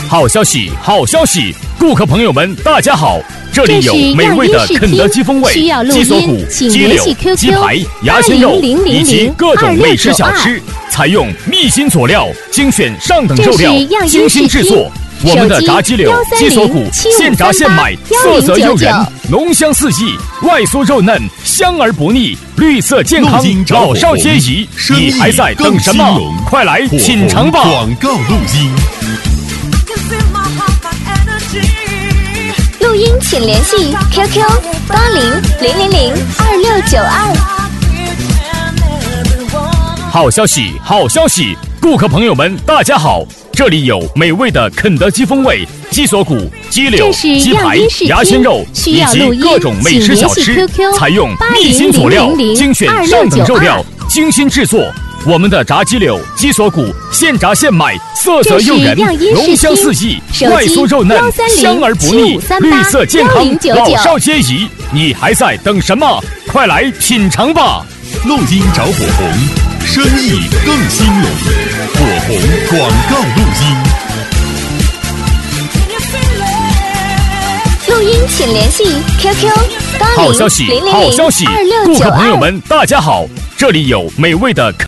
好消息，好消息！顾客朋友们，大家好，这里有美味的肯德基风味鸡锁骨、鸡柳、鸡排、牙签肉以及各种美食小吃，采用秘辛佐料，精选上等肉料，精心制作。我们的炸鸡柳、鸡锁骨现炸现买，色泽诱人，浓香四溢，外酥肉嫩，香而不腻，绿色健康，老少皆宜。你还在等什么？快来品尝吧！ 广告录音。 录音请联系 QQ8000022692。 好消息，好消息！顾客朋友们，大家好，这里有美味的肯德基风味鸡锁骨、鸡柳、鸡排、牙签肉以及各种美食小吃，采用秘辛佐料，精选上等肉料，精心制作。我们的炸鸡柳、鸡锁骨现炸现买，色泽诱人，浓香四溢，外酥肉嫩，香而不腻，绿色健康，老少皆宜。你还在等什么？快来品尝吧！ 录音找火红，生意更兴隆。火红广告录音。 录音请联系 QQ 好消息，好消息！顾客朋友们，大家好，这里有美味的